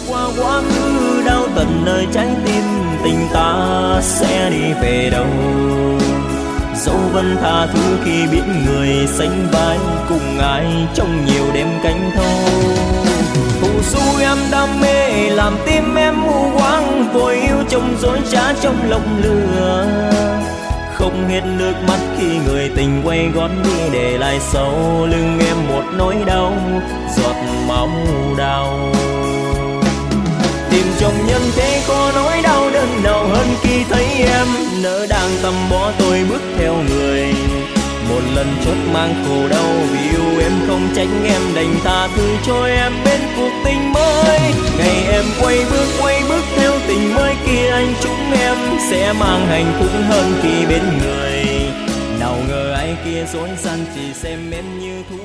qua quá khứ đau tận nơi trái tim, tình ta sẽ đi về đâu? Dẫu vẫn tha thứ khi biết người sánh vai cùng ai trong nhiều đêm canh thâu. Phù du em đam mê làm tim em u quáng, vội yêu trong dối trá trong lòng lửa. Không hết nước mắt khi người tình quay gót đi, để lại sau lưng em một nỗi đau giọt máu đau. Tìm trong nhân thế có nỗi đau đớn nào hơn khi thấy em nỡ đang tầm bỏ tôi bước theo người. Một lần chót mang khổ đau vì yêu em không tránh em, đành tha thứ cho em bên cuộc tình mới. Ngày em quay bước theo tình mới kia, anh chúc em sẽ mang hạnh phúc hơn khi bên người. Nào ngờ ai kia dối gian chỉ xem em như thu